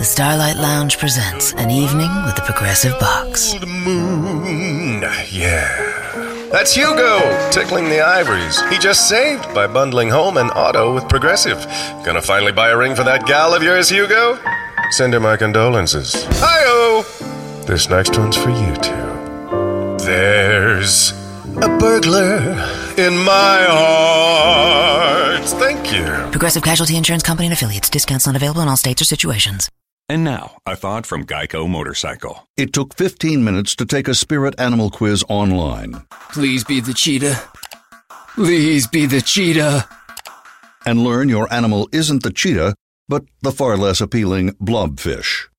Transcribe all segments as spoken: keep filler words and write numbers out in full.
Starlight Lounge presents An Evening with the Progressive Box. Old moon, yeah. That's Hugo, tickling the ivories. He just saved by bundling home and auto with Progressive. Gonna finally buy a ring for that gal of yours, Hugo? Send her my condolences. Hi-oh! This next one's for you, too. There's a burglar in my heart. Thank you. Progressive Casualty Insurance Company and Affiliates. Discounts not available in all states or situations. And now, a thought from Geico Motorcycle. It took fifteen minutes to take a spirit animal quiz online. Please be the cheetah. Please be the cheetah. And learn your animal isn't the cheetah, but the far less appealing blobfish.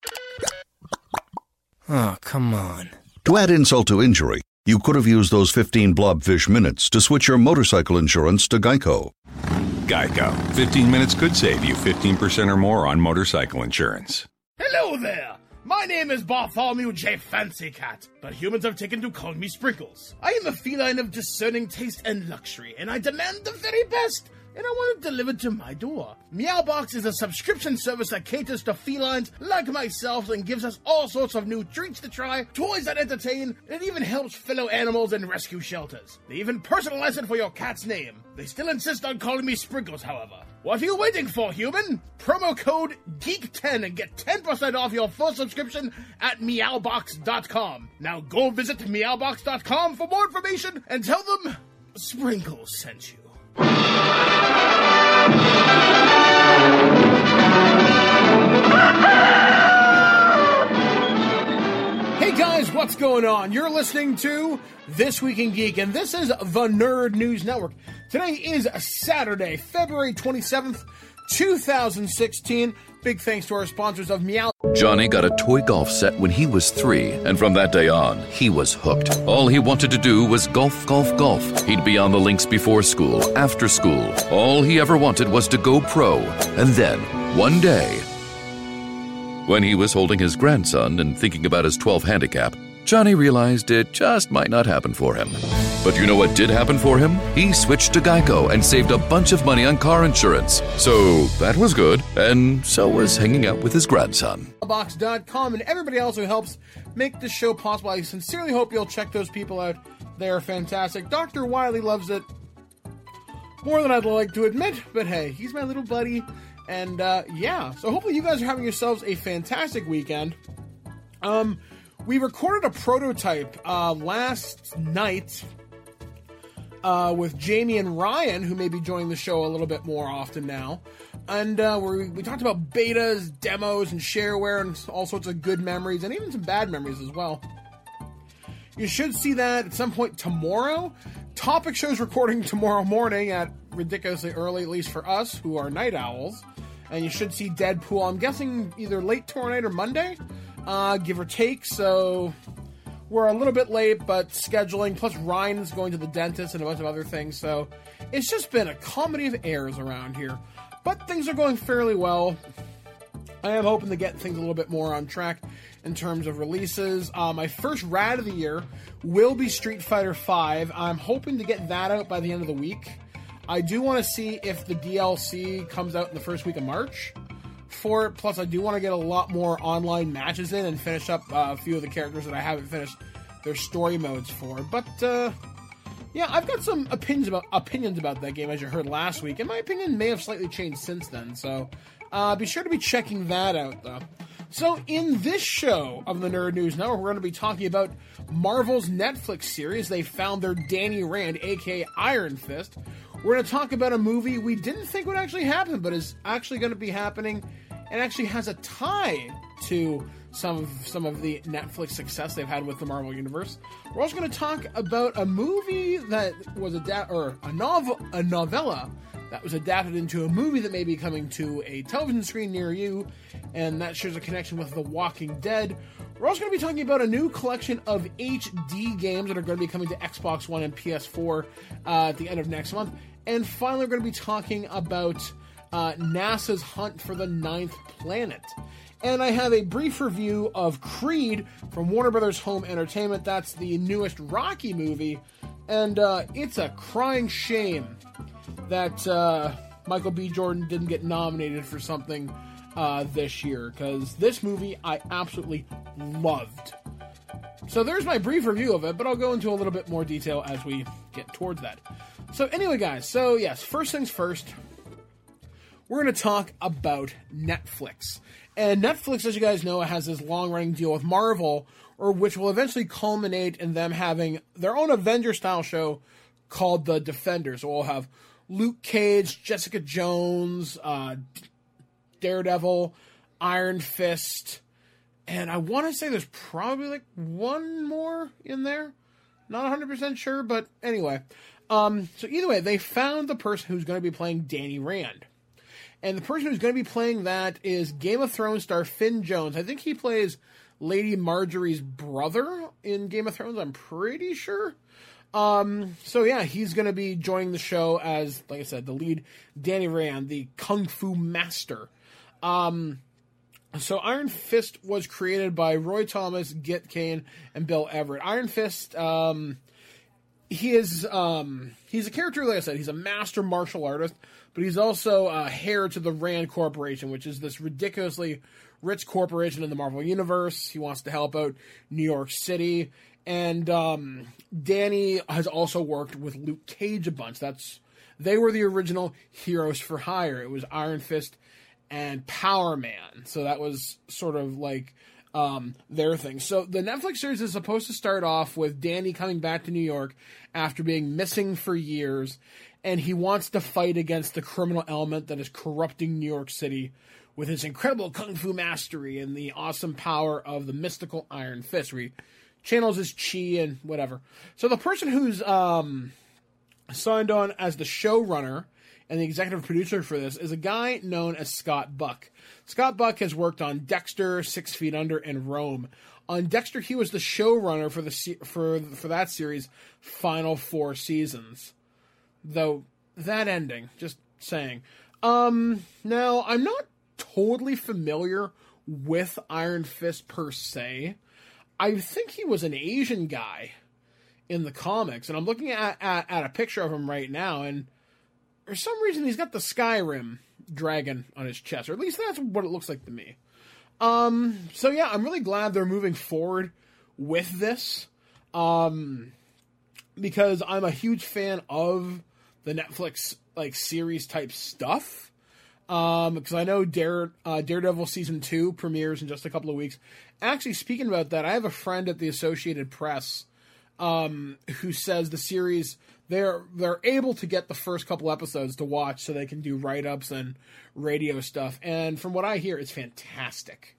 Oh, come on. To add insult to injury, you could have used those fifteen blobfish minutes to switch your motorcycle insurance to Geico. Geico. fifteen minutes could save you fifteen percent or more on motorcycle insurance. Hello there! My name is Bartholomew J. Fancy Cat, but humans have taken to call me Sprinkles. I am a feline of discerning taste and luxury, and I demand the very best, and I want it delivered to my door. Meowbox is a subscription service that caters to felines like myself and gives us all sorts of new treats to try, toys that entertain, and it even helps fellow animals in rescue shelters. They even personalize it for your cat's name. They still insist on calling me Sprinkles, however. What are you waiting for, human? Promo code geek ten and get ten percent off your full subscription at meowbox dot com. Now go visit meowbox dot com for more information and tell them Sprinkles sent you. Hey guys, what's going on? You're listening to This Week in Geek, and this is the Nerd News Network. Today is Saturday, February twenty-seventh, two thousand sixteen. Big thanks to our sponsors of Meow. Johnny got a toy golf set when he was three, and from that day on, he was hooked. All he wanted to do was golf, golf, golf. He'd be on the links before school, after school. All he ever wanted was to go pro. And then, one day, when he was holding his grandson and thinking about his twelve handicap, Johnny realized it just might not happen for him. But you know what did happen for him? He switched to Geico and saved a bunch of money on car insurance. So that was good, and so was hanging out with his grandson. Box dot com and everybody else who helps make this show possible. I sincerely hope you'll check those people out. They are fantastic. Doctor Wiley loves it more than I'd like to admit, but hey, he's my little buddy. And uh, yeah, so hopefully you guys are having yourselves a fantastic weekend. Um... We recorded a prototype uh, last night uh, with Jamie and Ryan, who may be joining the show a little bit more often now. And uh, we, we talked about betas, demos, and shareware, and all sorts of good memories, and even some bad memories as well. You should see that at some point tomorrow. Topic Show's recording tomorrow morning at ridiculously early, at least for us, who are night owls. And you should see Deadpool, I'm guessing either late tomorrow night or Monday. Uh, give or take, so we're a little bit late, but scheduling, plus Ryan's going to the dentist and a bunch of other things, so it's just been a comedy of errors around here. But things are going fairly well. I am hoping to get things a little bit more on track in terms of releases. Uh, my first rad of the year will be Street Fighter five. I'm hoping to get that out by the end of the week. I do want to see if the D L C comes out in the first week of March for it. Plus, I do want to get a lot more online matches in and finish up uh, a few of the characters that I haven't finished their story modes for. But, uh, yeah, I've got some opinions about opinions about that game, as you heard last week, and my opinion may have slightly changed since then, so uh, be sure to be checking that out, though. So, in this show of the Nerd News Network, we're going to be talking about Marvel's Netflix series. They found their Danny Rand, aka Iron Fist. We're going to talk about a movie we didn't think would actually happen, but is actually going to be happening, and actually has a tie to some of, some of the Netflix success they've had with the Marvel Universe. We're also going to talk about a movie that was adapted, or a novel, a novella that was adapted into a movie that may be coming to a television screen near you, and that shares a connection with The Walking Dead. We're also going to be talking about a new collection of H D games that are going to be coming to Xbox One and P S four uh, at the end of next month. And finally, we're going to be talking about uh, NASA's hunt for the ninth planet. And I have a brief review of Creed from Warner Brothers Home Entertainment. That's the newest Rocky movie. And uh, it's a crying shame that uh, Michael B. Jordan didn't get nominated for something uh, this year, because this movie I absolutely loved. So there's my brief review of it, but I'll go into a little bit more detail as we get towards that. So anyway, guys, so yes, first things first, we're going to talk about Netflix. And Netflix, as you guys know, has this long-running deal with Marvel, or which will eventually culminate in them having their own Avenger-style show called The Defenders. So we'll have Luke Cage, Jessica Jones, uh, Daredevil, Iron Fist, and I want to say there's probably like one more in there. Not one hundred percent sure, but anyway. Um, so either way, they found the person who's going to be playing Danny Rand. And the person who's going to be playing that is Game of Thrones star Finn Jones. I think he plays Lady Marjorie's brother in Game of Thrones, I'm pretty sure. Um, so yeah, he's going to be joining the show as, like I said, the lead Danny Rand, the Kung Fu master. Um, so Iron Fist was created by Roy Thomas, Git Kane, and Bill Everett. Iron Fist, um, he is, um, he's a character, like I said, he's a master martial artist, but he's also a heir to the Rand Corporation, which is this ridiculously rich corporation in the Marvel Universe. He wants to help out New York City. And um, Danny has also worked with Luke Cage a bunch. That's they were the original Heroes for Hire. It was Iron Fist and Power Man. So that was sort of like um, their thing. So the Netflix series is supposed to start off with Danny coming back to New York after being missing for years. And he wants to fight against the criminal element that is corrupting New York City with his incredible kung fu mastery and the awesome power of the mystical Iron Fist, where he channels his chi and whatever. So the person who's um, signed on as the showrunner and the executive producer for this is a guy known as Scott Buck. Scott Buck has worked on Dexter, Six Feet Under, and Rome. On Dexter, he was the showrunner for the for for that series' final four seasons. Though that ending, just saying. Um, now I'm not totally familiar with Iron Fist per se. I think he was an Asian guy in the comics, and I'm looking at, at, at a picture of him right now, and for some reason he's got the Skyrim dragon on his chest, or at least that's what it looks like to me. Um, so yeah, I'm really glad they're moving forward with this, um, because I'm a huge fan of the Netflix, like, series type stuff. Um, because I know Dare, uh, Daredevil Season two premieres in just a couple of weeks. Actually, speaking about that, I have a friend at the Associated Press um, who says the series, they're they're able to get the first couple episodes to watch so they can do write-ups and radio stuff. And from what I hear, it's fantastic.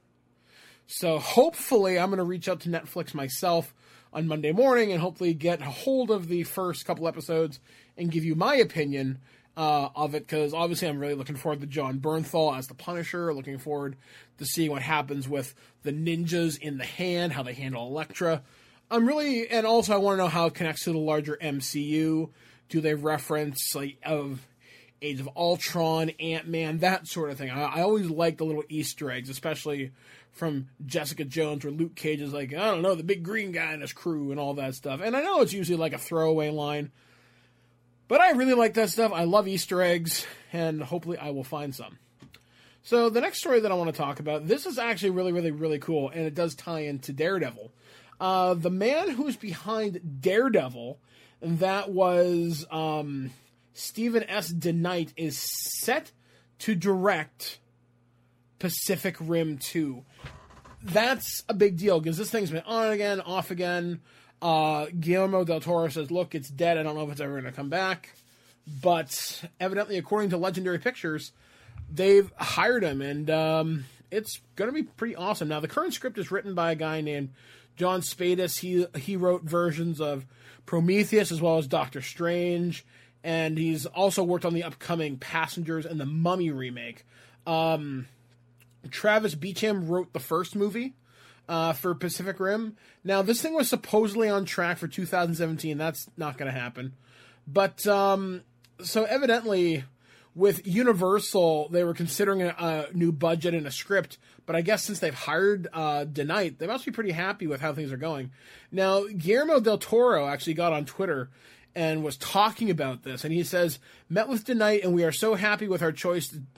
So hopefully I'm going to reach out to Netflix myself on Monday morning and hopefully get a hold of the first couple episodes and give you my opinion Uh, of it, because obviously I'm really looking forward to John Bernthal as the Punisher, looking forward to seeing what happens with the ninjas in the hand, how they handle Elektra. I'm really, and also I want to know how it connects to the larger M C U. Do they reference, like, of Age of Ultron, Ant-Man, that sort of thing. I, I always like the little Easter eggs, especially from Jessica Jones, where Luke Cage is like, I don't know, the big green guy in his crew and all that stuff. And I know it's usually like a throwaway line, but I really like that stuff. I love Easter eggs, and hopefully I will find some. So the next story that I want to talk about, this is actually really, really, really cool, and it does tie into Daredevil. Uh, the man who's behind Daredevil, that was um, Stephen S. DeKnight, is set to direct Pacific Rim two. That's a big deal, because this thing's been on again, off again. Uh, Guillermo del Toro says, look, it's dead. I don't know if it's ever going to come back. But evidently, according to Legendary Pictures, they've hired him, and um, it's going to be pretty awesome. Now, the current script is written by a guy named John Spadis. He, he wrote versions of Prometheus as well as Doctor Strange, and he's also worked on the upcoming Passengers and the Mummy remake. Um, Travis Beacham wrote the first movie. Uh, for Pacific Rim. Now, this thing was supposedly on track for two thousand seventeen. That's not going to happen. But, um, so evidently, with Universal, they were considering a, a new budget and a script, but I guess since they've hired uh, DeKnight, they must be pretty happy with how things are going. Now, Guillermo del Toro actually got on Twitter and was talking about this, and he says, met with DeKnight, and we are so happy with our choice to,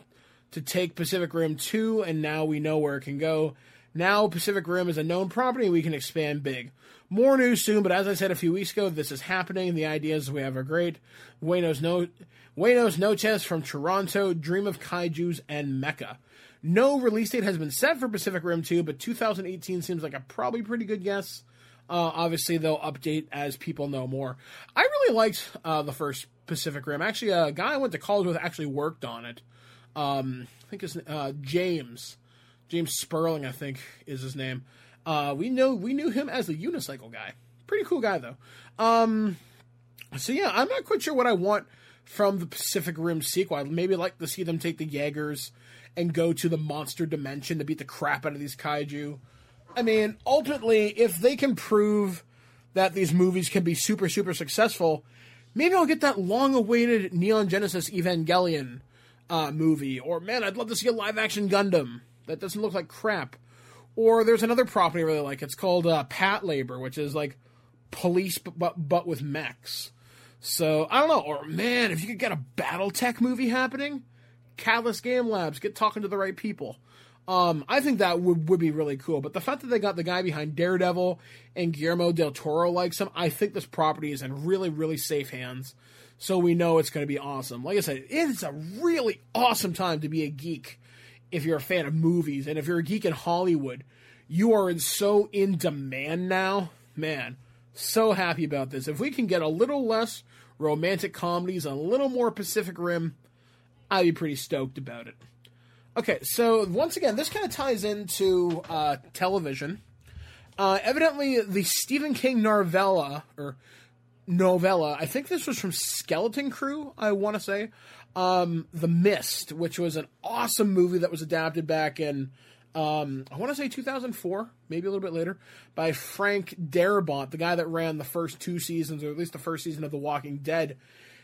to take Pacific Rim two, and now we know where it can go. Now Pacific Rim is a known property, we can expand big. More news soon, but as I said a few weeks ago, this is happening. The ideas we have are great. Buenos, no- Buenos Noches from Toronto, Dream of Kaijus, and Mecha. No release date has been set for Pacific Rim two, but two thousand eighteen seems like a probably pretty good guess. Uh, obviously, they'll update as people know more. I really liked uh, the first Pacific Rim. Actually, a guy I went to college with actually worked on it. Um, I think it's uh, James. James Sperling, I think, is his name. Uh, we know we knew him as the unicycle guy. Pretty cool guy, though. Um, so, yeah, I'm not quite sure what I want from the Pacific Rim sequel. I'd maybe like to see them take the Jaegers and go to the monster dimension to beat the crap out of these kaiju. I mean, ultimately, if they can prove that these movies can be super, super successful, maybe I'll get that long-awaited Neon Genesis Evangelion uh, movie. Or, man, I'd love to see a live-action Gundam that doesn't look like crap. Or there's another property I really like. It's called uh, Patlabor, which is like police but, but with mechs. So, I don't know. Or, man, if you could get a Battletech movie happening, Catalyst Game Labs, get talking to the right people. Um, I think that would, would be really cool. But the fact that they got the guy behind Daredevil and Guillermo del Toro likes him, I think this property is in really, really safe hands. So we know it's going to be awesome. Like I said, it's a really awesome time to be a geek if you're a fan of movies. And if you're a geek in Hollywood, you are in so in demand now. Man, so happy about this. If we can get a little less romantic comedies, a little more Pacific Rim, I'd be pretty stoked about it. Okay, so once again, this kind of ties into uh, television. Uh, evidently, the Stephen King novella, or novella, I think this was from Skeleton Crew, I want to say, um, The Mist, which was an awesome movie that was adapted back in, um, I want to say two thousand four, maybe a little bit later, by Frank Darabont, the guy that ran the first two seasons, or at least the first season of The Walking Dead,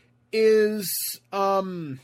is um,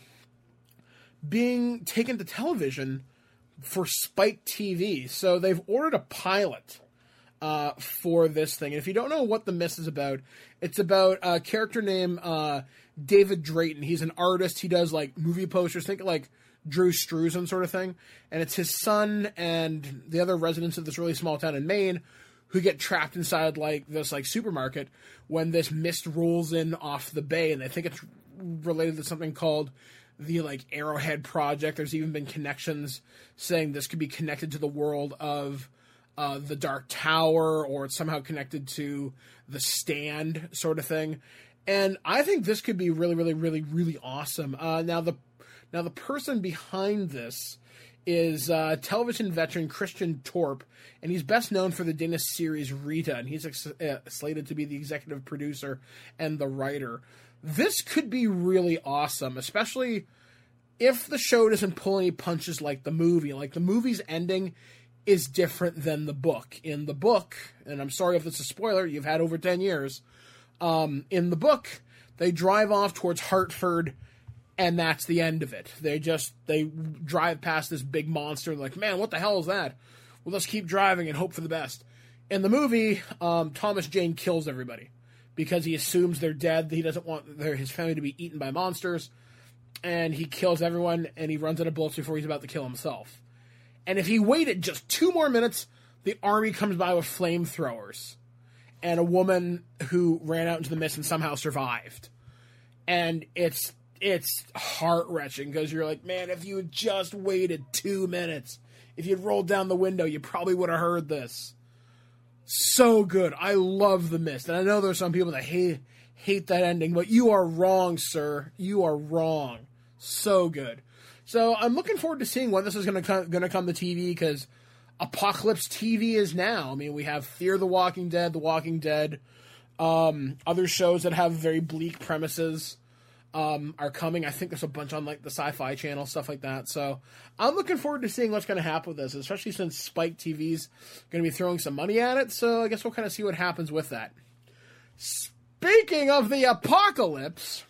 being taken to television for Spike T V. So they've ordered a pilot uh, for this thing. And if you don't know what The Mist is about, it's about a character named uh, David Drayton. He's an artist. He does like movie posters. Think like Drew Struzan sort of thing. And it's his son and the other residents of this really small town in Maine who get trapped inside like this like supermarket when this mist rolls in off the bay. And they think it's related to something called the like Arrowhead Project. There's even been connections saying this could be connected to the world of uh, the Dark Tower, or it's somehow connected to The Stand sort of thing. And I think this could be really, really, really, really awesome. Uh, now the now the person behind this is uh, television veteran Christian Torp, and he's best known for the Danish series Rita, and he's ex- uh, slated to be the executive producer and the writer. This could be really awesome, especially if the show doesn't pull any punches like the movie. Like, the movie's ending is different than the book. In the book, and I'm sorry if it's a spoiler, you've had over ten years, um, in the book, they drive off towards Hartford, and that's the end of it. They just, they drive past this big monster, and like, man, what the hell is that? Well, let's keep driving and hope for the best. In the movie, um, Thomas Jane kills everybody, because he assumes they're dead. He doesn't want their, his family to be eaten by monsters. And he kills everyone, and he runs out of bullets before he's about to kill himself. And if he waited just two more minutes, the army comes by with flamethrowers. And a woman who ran out into the mist and somehow survived. And it's it's heart-wrenching, because you're like, man, if you had just waited two minutes, if you'd rolled down the window, you probably would have heard this. So good. I love The Mist. And I know there's some people that hate hate that ending, but you are wrong, sir. You are wrong. So good. So I'm looking forward to seeing when this is going to come, going to come to T V, because Apocalypse T V is now. I mean, we have Fear the Walking Dead, The Walking Dead, um, other shows that have very bleak premises um, are coming. I think there's a bunch on like the Sci-Fi Channel, stuff like that. So I'm looking forward to seeing what's going to happen with this, especially since Spike T V's going to be throwing some money at it. So I guess we'll kind of see what happens with that. Speaking of the apocalypse,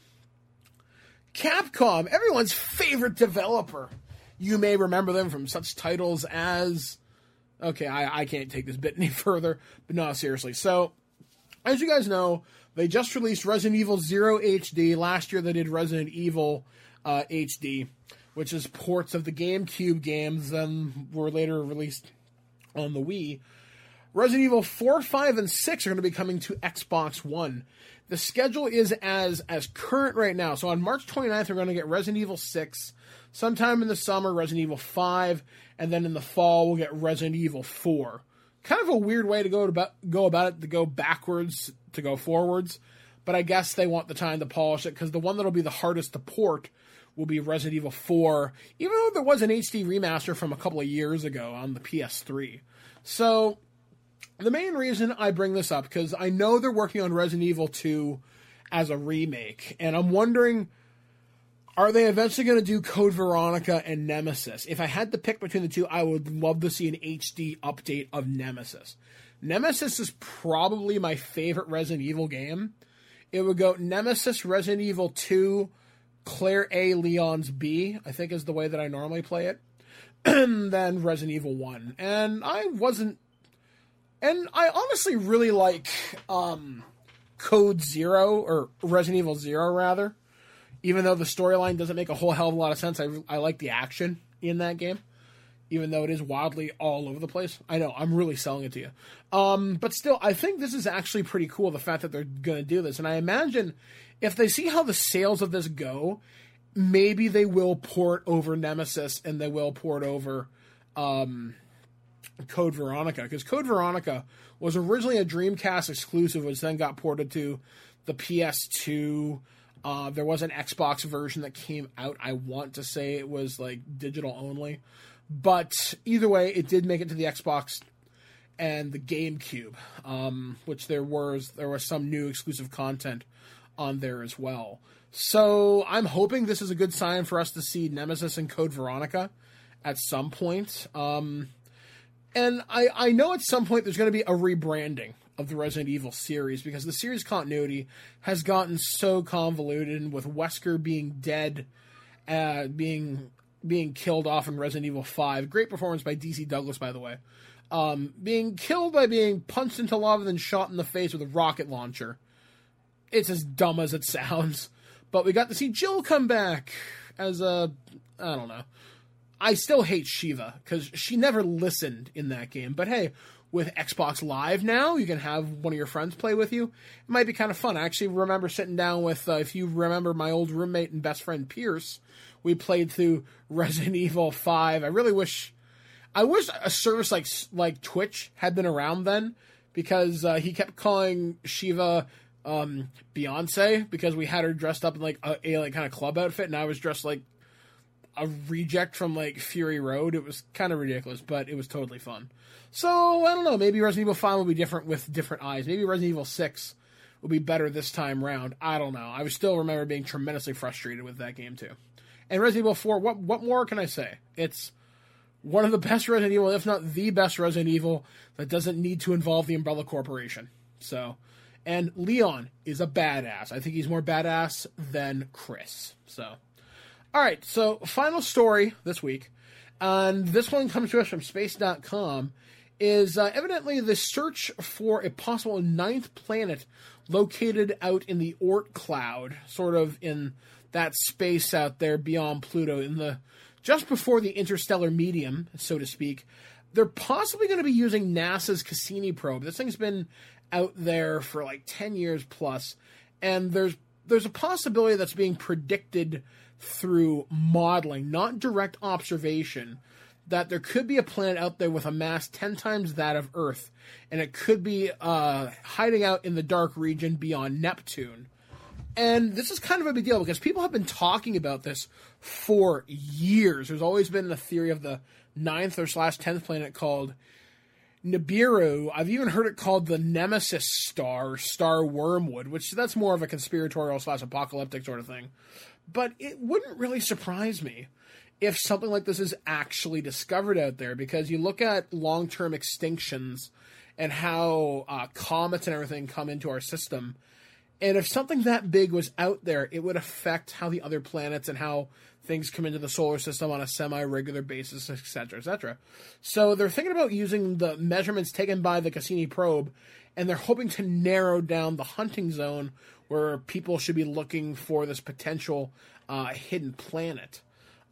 Capcom, everyone's favorite developer. You may remember them from such titles as... Okay, I, I can't take this bit any further, but no, seriously. So, as you guys know, they just released Resident Evil Zero H D. Last year they did Resident Evil uh, H D. which is ports of the GameCube games that were later released on the Wii. Resident Evil four, five, and six are going to be coming to Xbox One. The schedule is as as current right now. So on March twenty-ninth, we're going to get Resident Evil six. Sometime in the summer, Resident Evil five. And then in the fall, we'll get Resident Evil four. Kind of a weird way to go about, go about it, to go backwards to go forwards. But I guess they want the time to polish it, because the one that'll be the hardest to port will be Resident Evil four, even though there was an H D remaster from a couple of years ago on the P S three. So the main reason I bring this up, because I know they're working on Resident Evil two as a remake, and I'm wondering, are they eventually going to do Code Veronica and Nemesis? If I had to pick between the two, I would love to see an H D update of Nemesis. Nemesis is probably my favorite Resident Evil game. It would go Nemesis, Resident Evil two, Claire A, Leon's B, I think is the way that I normally play it, and then Resident Evil one. And I wasn't... And I honestly really like um, Code Zero, or Resident Evil Zero, rather. Even though the storyline doesn't make a whole hell of a lot of sense, I, I like the action in that game. Even though it is wildly all over the place. I know, I'm really selling it to you. Um, but still, I think this is actually pretty cool, the fact that they're going to do this. And I imagine if they see how the sales of this go, maybe they will port over Nemesis and they will port over um, Code Veronica. Because Code Veronica was originally a Dreamcast exclusive, which then got ported to the P S two. Uh, there was an Xbox version that came out. I want to say it was like digital only. But either way, it did make it to the Xbox and the GameCube, um, which there was there was some new exclusive content on there as well. So I'm hoping this is a good sign for us to see Nemesis and Code Veronica at some point. Um, and I, I know at some point there's going to be a rebranding of the Resident Evil series, because the series continuity has gotten so convoluted, and with Wesker being dead, uh, being... being killed off in Resident Evil five. Great performance by D C Douglas, by the way. Um, being killed by being punched into lava, then shot in the face with a rocket launcher. It's as dumb as it sounds. But we got to see Jill come back as a... I don't know. I still hate Shiva, because she never listened in that game. But hey, with Xbox Live now, you can have one of your friends play with you. It might be kind of fun. I actually remember sitting down with, uh, if you remember my old roommate and best friend Pierce, we played through Resident Evil five. I really wish, I wish a service like like Twitch had been around then, because uh, he kept calling Shiva um, Beyonce, because we had her dressed up in like a, a like kind of club outfit, and I was dressed like a reject from like Fury Road. It was kind of ridiculous, but it was totally fun. So I don't know. Maybe Resident Evil five will be different with different eyes. Maybe Resident Evil six will be better this time round. I don't know. I still remember being tremendously frustrated with that game too. And Resident Evil four, what what more can I say? It's one of the best Resident Evil, if not the best Resident Evil, that doesn't need to involve the Umbrella Corporation. So, and Leon is a badass. I think he's more badass than Chris. So, all right. So, final story this week, and this one comes to us from space dot com, is uh, evidently the search for a possible ninth planet located out in the Oort cloud, sort of in that space out there beyond Pluto, in the just before the interstellar medium, so to speak. They're possibly going to be using NASA's Cassini probe. This thing's been out there for like ten years plus, and there's there's a possibility that's being predicted through modeling, not direct observation, that there could be a planet out there with a mass ten times that of Earth, and it could be uh, hiding out in the dark region beyond Neptune. And this is kind of a big deal, because people have been talking about this for years. There's always been the theory of the ninth or slash tenth planet called Nibiru. I've even heard it called the Nemesis Star, Star Wormwood, which that's more of a conspiratorial slash apocalyptic sort of thing. But it wouldn't really surprise me if something like this is actually discovered out there, because you look at long-term extinctions and how uh, comets and everything come into our system. And if something that big was out there, it would affect how the other planets and how things come into the solar system on a semi-regular basis, et cetera, et cetera. So they're thinking about using the measurements taken by the Cassini probe, and they're hoping to narrow down the hunting zone where people should be looking for this potential uh, hidden planet.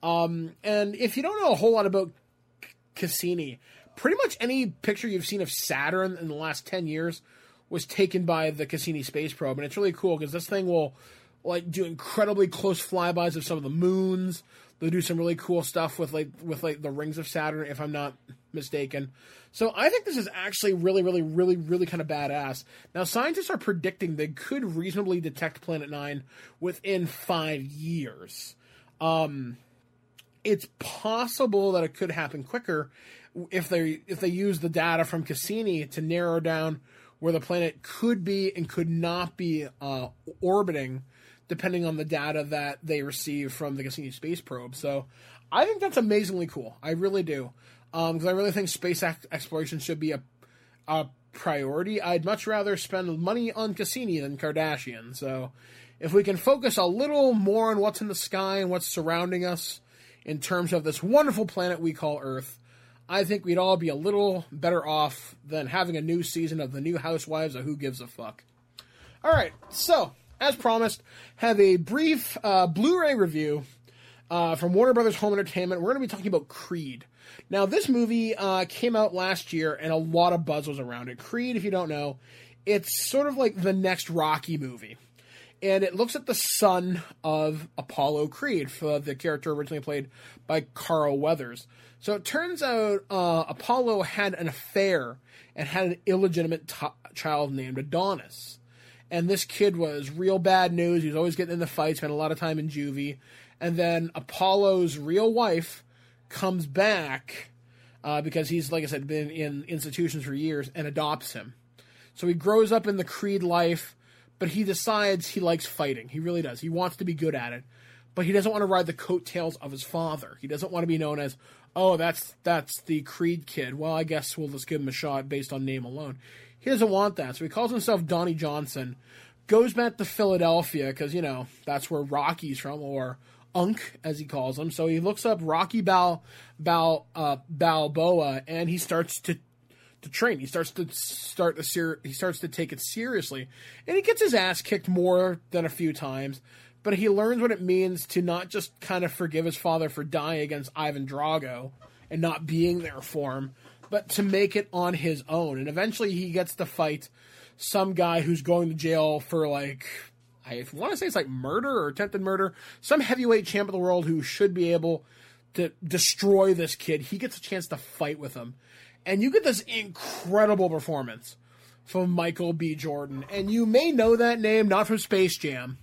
Um, and if you don't know a whole lot about Cassini, pretty much any picture you've seen of Saturn in the last ten years was taken by the Cassini space probe, and it's really cool because this thing will like do incredibly close flybys of some of the moons. They'll do some really cool stuff with like with like the rings of Saturn, if I'm not mistaken. So I think this is actually really, really, really, really kind of badass. Now, scientists are predicting they could reasonably detect Planet Nine within five years. Um, it's possible that it could happen quicker if they if they use the data from Cassini to narrow down where the planet could be and could not be uh, orbiting, depending on the data that they receive from the Cassini space probe. So I think that's amazingly cool. I really do. Because um, I really think space ex- exploration should be a, a priority. I'd much rather spend money on Cassini than Kardashian. So if we can focus a little more on what's in the sky and what's surrounding us in terms of this wonderful planet we call Earth, I think we'd all be a little better off than having a new season of the new Housewives of Who Gives a Fuck. All right, so as promised, have a brief uh, Blu-ray review uh, from Warner Brothers Home Entertainment. We're going to be talking about Creed. Now, this movie uh, came out last year, and a lot of buzz was around it. Creed, if you don't know, it's sort of like the next Rocky movie. And it looks at the son of Apollo Creed, for the character originally played by Carl Weathers. So it turns out uh, Apollo had an affair and had an illegitimate t- child named Adonis. And this kid was real bad news. He was always getting into fights, spent a lot of time in juvie. And then Apollo's real wife comes back uh, because he's, like I said, been in institutions for years, and adopts him. So he grows up in the Creed life, but he decides he likes fighting. He really does. He wants to be good at it. But he doesn't want to ride the coattails of his father. He doesn't want to be known as, oh, that's that's the Creed kid. Well, I guess we'll just give him a shot based on name alone. He doesn't want that. So he calls himself Donnie Johnson, goes back to Philadelphia, because, you know, that's where Rocky's from, or Unk, as he calls him. So he looks up Rocky Bal, Bal, uh, Balboa, and he starts to to train. He starts to start the ser- he starts to take it seriously, and he gets his ass kicked more than a few times. But he learns what it means to not just kind of forgive his father for dying against Ivan Drago and not being there for him, but to make it on his own. And eventually he gets to fight some guy who's going to jail for, like, I want to say it's like murder or attempted murder. Some heavyweight champ of the world who should be able to destroy this kid. He gets a chance to fight with him. And you get this incredible performance from Michael B. Jordan. And you may know that name, not from Space Jam,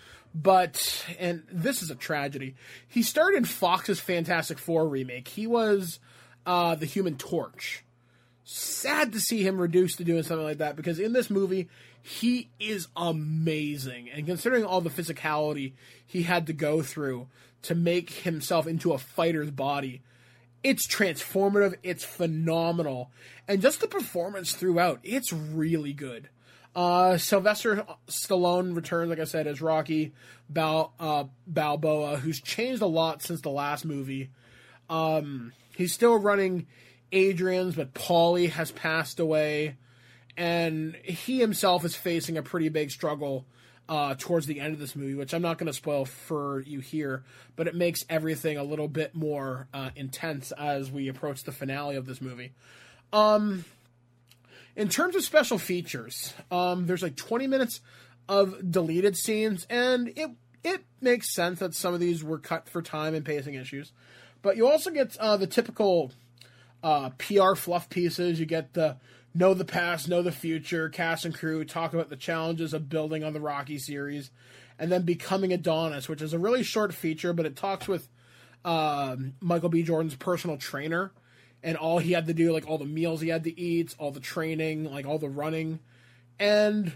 but, and this is a tragedy, he starred in Fox's Fantastic Four remake. He was uh, the Human Torch. Sad to see him reduced to doing something like that, because in this movie, he is amazing. And considering all the physicality he had to go through to make himself into a fighter's body, it's transformative, it's phenomenal. And just the performance throughout, it's really good. Uh, Sylvester Stallone returns, like I said, as Rocky Bal, uh, Balboa, who's changed a lot since the last movie. Um, he's still running Adrian's, but Paulie has passed away, and he himself is facing a pretty big struggle uh, towards the end of this movie, which I'm not going to spoil for you here, but it makes everything a little bit more uh, intense as we approach the finale of this movie. Um... In terms of special features, um, there's like twenty minutes of deleted scenes, and it it makes sense that some of these were cut for time and pacing issues. But you also get uh, the typical uh, P R fluff pieces. You get the know the past, know the future, cast and crew, talk about the challenges of building on the Rocky series, and then Becoming Adonis, which is a really short feature, but it talks with uh, Michael B. Jordan's personal trainer, and all he had to do, like all the meals he had to eat, all the training, like all the running. And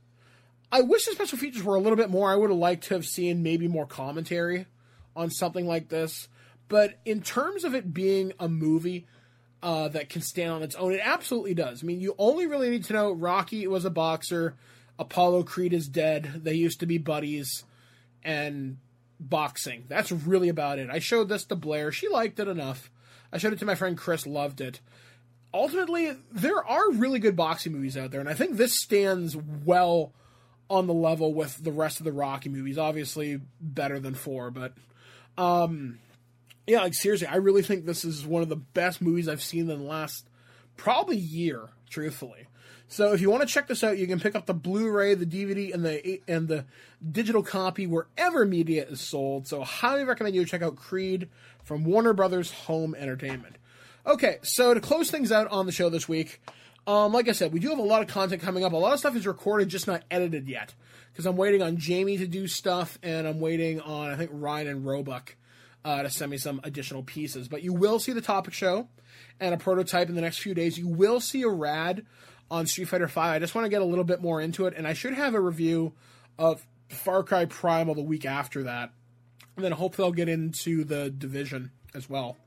I wish the special features were a little bit more. I would have liked to have seen maybe more commentary on something like this. But in terms of it being a movie uh, that can stand on its own, it absolutely does. I mean, you only really need to know Rocky was a boxer, Apollo Creed is dead, they used to be buddies, and boxing. That's really about it. I showed this to Blair. She liked it enough. I showed it to my friend Chris, loved it. Ultimately, there are really good boxing movies out there, and I think this stands well on the level with the rest of the Rocky movies. Obviously, better than four, but um, Yeah, like seriously, I really think this is one of the best movies I've seen in the last probably year, truthfully. So if you want to check this out, you can pick up the Blu-ray, the D V D, and the and the digital copy wherever media is sold. So highly recommend you check out Creed from Warner Brothers Home Entertainment. Okay, so to close things out on the show this week, um, like I said, we do have a lot of content coming up. A lot of stuff is recorded, just not edited yet, because I'm waiting on Jamie to do stuff, and I'm waiting on, I think, Ryan and Roebuck uh, to send me some additional pieces. But you will see the topic show and a prototype in the next few days. You will see a rad on Street Fighter five. I just want to get a little bit more into it, and I should have a review of Far Cry Primal the week after that, and then hopefully I'll get into the Division as well.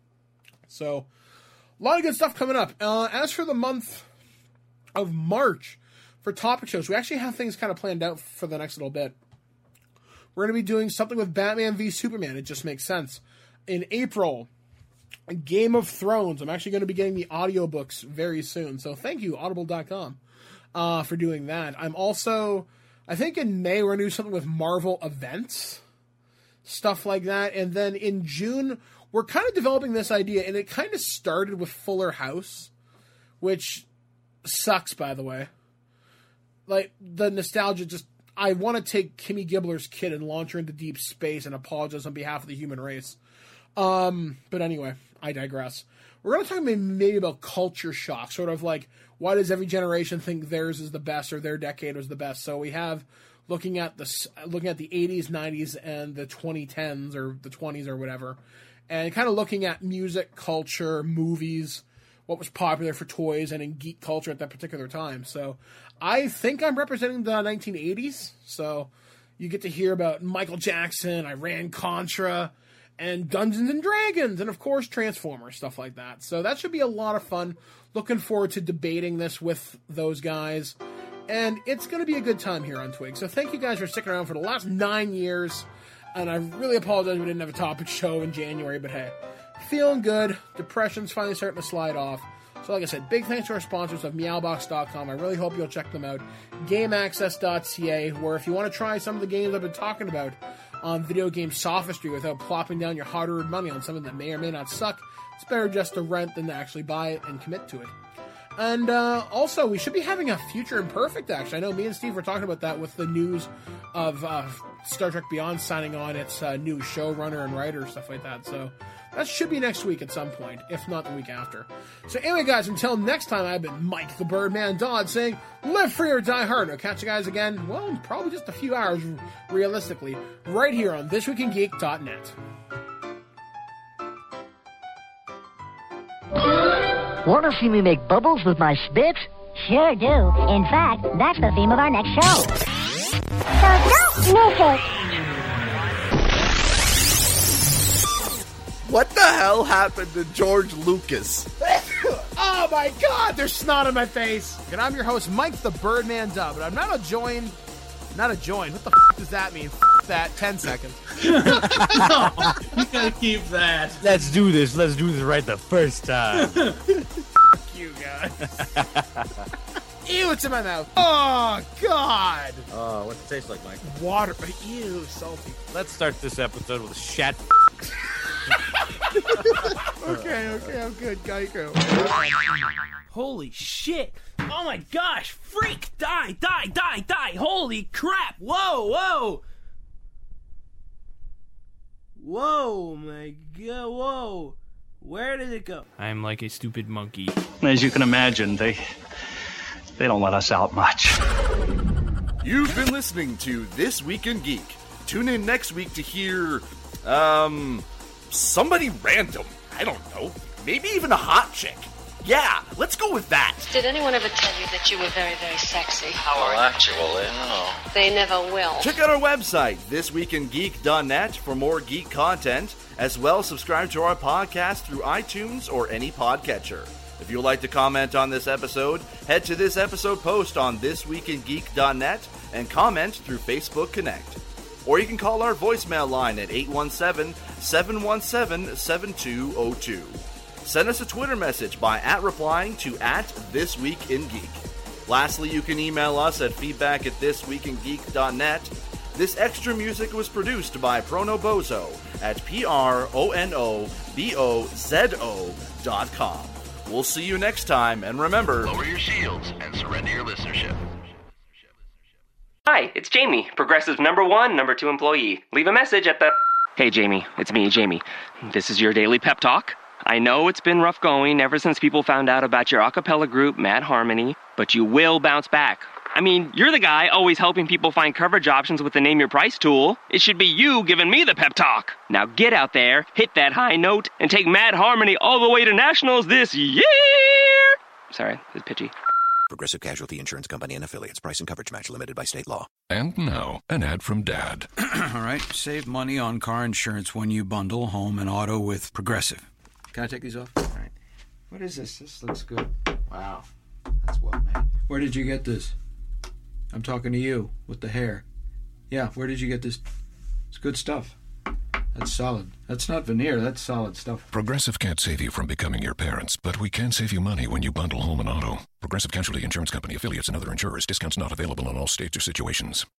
So, a lot of good stuff coming up. Uh, as for the month of March, for topic shows, we actually have things kind of planned out for the next little bit. We're going to be doing something with Batman v Superman. It just makes sense. In April, Game of Thrones. I'm actually going to be getting the audiobooks very soon. So thank you, audible dot com, uh, for doing that. I'm also, I think in May, we're going to do something with Marvel events, stuff like that. And then in June, we're kind of developing this idea, and it kind of started with Fuller House, which sucks, by the way. Like, the nostalgia just, I want to take Kimmy Gibbler's kid and launch her into deep space and apologize on behalf of the human race. Um, but anyway, I digress. We're going to talk maybe about culture shock, sort of like, why does every generation think theirs is the best or their decade was the best? So we have looking at the looking at the eighties, nineties, and the twenty tens or the twenties or whatever, and kind of looking at music, culture, movies, what was popular for toys and in geek culture at that particular time. So I think I'm representing the nineteen eighties. So you get to hear about Michael Jackson, Iran-Contra, and Dungeons and Dragons, and of course Transformers, stuff like that. So that should be a lot of fun. Looking forward to debating this with those guys. And it's going to be a good time here on Twig. So thank you guys for sticking around for the last nine years. And I really apologize we didn't have a topic show in January, but hey, feeling good. Depression's finally starting to slide off. So like I said, big thanks to our sponsors of meow box dot com. I really hope you'll check them out. game access dot c a, where if you want to try some of the games I've been talking about on video game sophistry without plopping down your hard-earned money on something that may or may not suck, it's better just to rent than to actually buy it and commit to it. And uh, also, we should be having a Future Imperfect, actually. I know me and Steve were talking about that with the news of uh, Star Trek Beyond signing on its uh, new showrunner and writer, stuff like that. So that should be next week at some point, if not the week after. So anyway, guys, until next time, I've been Mike the Birdman Dodd saying, live free or die hard. I'll catch you guys again, well, in probably just a few hours, realistically, right here on this week in geek dot net. Want to see me make bubbles with my spit? Sure do. In fact, that's the theme of our next show. So don't miss it. What the hell happened to George Lucas? Oh my god, there's snot on my face. And I'm your host, Mike the Birdman Dub, but I'm not a join. Not a join. What the f*** does that mean? F*** that. Ten seconds. No, you gotta keep that. Let's do this. Let's do this right the first time. F*** you guys. Ew, it's in my mouth. Oh, God. Oh, what's it taste like, Mike? Water. Ew, salty. Let's start this episode with a shat. Okay, okay, I'm good. Geico. Holy shit. Oh my gosh. Freak. Die, die, die, die. Holy crap. Whoa, whoa. Whoa, my god. Whoa. Where did it go? I'm like a stupid monkey. As you can imagine, they they don't let us out much. You've been listening to This Week in Geek. Tune in next week to hear, um, somebody random. I don't know. Maybe even a hot chick. Yeah, let's go with that. Did anyone ever tell you that you were very, very sexy? Well, actually, no. They never will. Check out our website, this week in geek dot net, for more geek content. As well, subscribe to our podcast through iTunes or any podcatcher. If you'd like to comment on this episode, head to this episode post on this week in geek dot net and comment through Facebook Connect. Or you can call our voicemail line at eight one seven, seven one seven, seven two zero two. Send us a Twitter message by at replying to at This Week in Geek. Lastly, you can email us at feedback at this week in geek dot net. This extra music was produced by Prono Bozo at P R O N O B O Z O dot com. We'll see you next time, and remember, lower your shields and surrender your listenership. Hi, it's Jamie, Progressive number one, number two employee. Leave a message at the... Hey, Jamie, it's me, Jamie. This is your daily pep talk. I know it's been rough going ever since people found out about your a cappella group, Mad Harmony, but you will bounce back. I mean, you're the guy always helping people find coverage options with the Name Your Price tool. It should be you giving me the pep talk. Now get out there, hit that high note, and take Mad Harmony all the way to nationals this year! Sorry, it's pitchy. Progressive Casualty Insurance Company and Affiliates. Price and coverage match limited by state law. And now, an ad from Dad. All right, save money on car insurance when you bundle home and auto with Progressive. Can I take these off? All right. What is this? This looks good. Wow. That's well made. Where did you get this? I'm talking to you with the hair. Yeah, where did you get this? It's good stuff. That's solid. That's not veneer. That's solid stuff. Progressive can't save you from becoming your parents, but we can save you money when you bundle home and auto. Progressive Casualty Insurance Company, affiliates, and other insurers. Discounts not available in all states or situations.